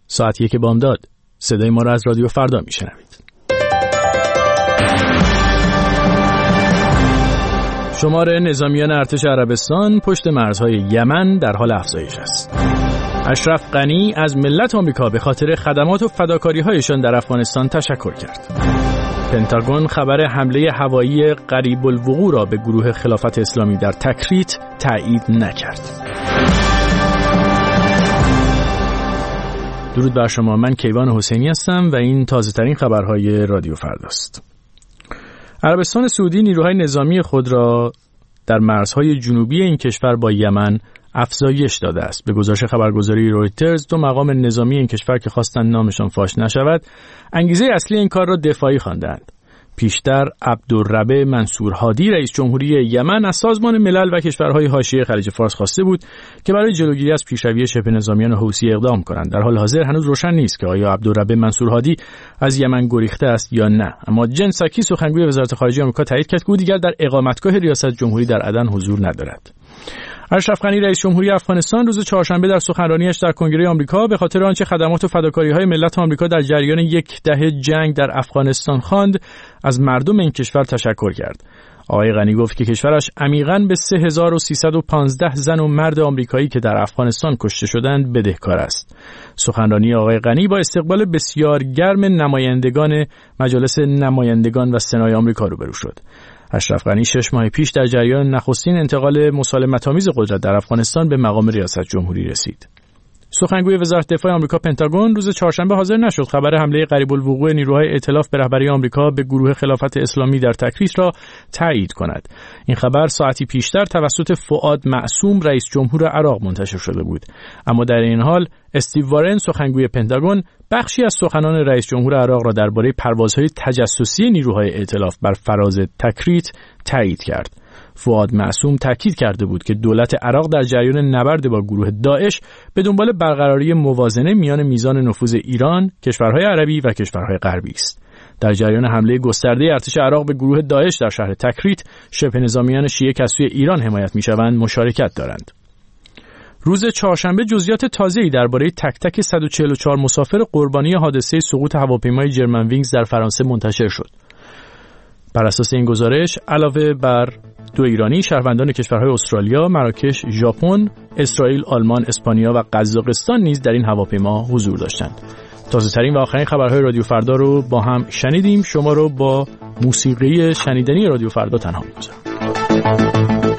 ساعت 1 بامداد. صدای ما را از رادیو فردا میشنوید. شمار نظامیان ارتش عربستان پشت مرزهای یمن در حال افزایش است. اشرف غنی از ملت آمریکا به خاطر خدمات و فداکاری‌هایشان در افغانستان تشکر کرد. پنتاگون خبر حمله هوایی قریب الوقوع را به گروه خلافت اسلامی در تکریت تایید نکرد. درود بر شما، من کیوان حسینی هستم و این تازه‌ترین خبرهای رادیو فرداست. عربستان سعودی نیروهای نظامی خود را در مرزهای جنوبی این کشور با یمن افزایش داده است. به گزارش خبرگزاری رویترز، 2 مقام نظامی این کشور که خواستند نامشان فاش نشود، انگیزه اصلی این کار را دفاعی خواندند. پیشتر عبدالربه منصور هادی رئیس جمهوری یمن از سازمان ملل و کشورهای حاشیه خلیج فارس خواسته بود که برای جلوگیری از پیشروی شبه نظامیان حوثی اقدام کنند. در حال حاضر هنوز روشن نیست که آیا عبدالربه منصور هادی از یمن گریخته است یا نه، اما جن ساکی سخنگوی وزارت خارجه آمریکا تایید کرد که او دیگر در اقامتگاه ریاست جمهوری در عدن حضور ندارد. اشرف غنی رئیس جمهوری افغانستان روز چهارشنبه در سخنرانیش در کنگره آمریکا به خاطر آنچه خدمات و فداکاری‌های ملت آمریکا در جریان 10 دهه جنگ در افغانستان خواند، از مردم این کشور تشکر کرد. آقای غنی گفت که کشورش عمیقاً به 3315 زن و مرد آمریکایی که در افغانستان کشته شدند بدهکار است. سخنرانی آقای غنی با استقبال بسیار گرم نمایندگان مجالس نمایندگان و سنای آمریکا روبرو شد. اشرف غنی 6 ماه پیش در جریان نخستین انتقال مسالمت‌آمیز قدرت در افغانستان به مقام ریاست جمهوری رسید. سخنگوی وزارت دفاع آمریکا پنتاگون روز چهارشنبه حاضر نشد خبر حمله قریب الوقوع نیروهای ائتلاف به رهبری آمریکا به گروه خلافت اسلامی در تکریت را تایید کند. این خبر ساعتی پیشتر توسط فؤاد معصوم رئیس جمهور عراق منتشر شده بود، اما در این حال استیو وارن سخنگوی پنتاگون بخشی از سخنان رئیس جمهور عراق را درباره پروازهای تجسسی نیروهای ائتلاف بر فراز تکریت تایید کرد. فؤاد معصوم تاکید کرده بود که دولت عراق در جریان نبرد با گروه داعش به دنبال برقراری موازنه میان میزان نفوذ ایران، کشورهای عربی و کشورهای غربی است. در جریان حمله گسترده ارتش عراق به گروه داعش در شهر تکریت، شبه نظامیان شیعه که از سوی ایران حمایت می‌شوند مشارکت دارند. روز چهارشنبه جزئیات تازه‌ای درباره تک تک 144 مسافر قربانی حادثه سقوط هواپیمای جرمن وینگز در فرانسه منتشر شد. بر اساس این گزارش، علاوه بر 2 ایرانی، شهروندان کشورهای استرالیا، مراکش، ژاپن، اسرائیل، آلمان، اسپانیا و قزاقستان نیز در این هواپیما حضور داشتند. تازه‌ترین و آخرین خبرهای رادیو فردا رو با هم شنیدیم. شما رو با موسیقی شنیدنی رادیو فردا تنها می‌گذارم.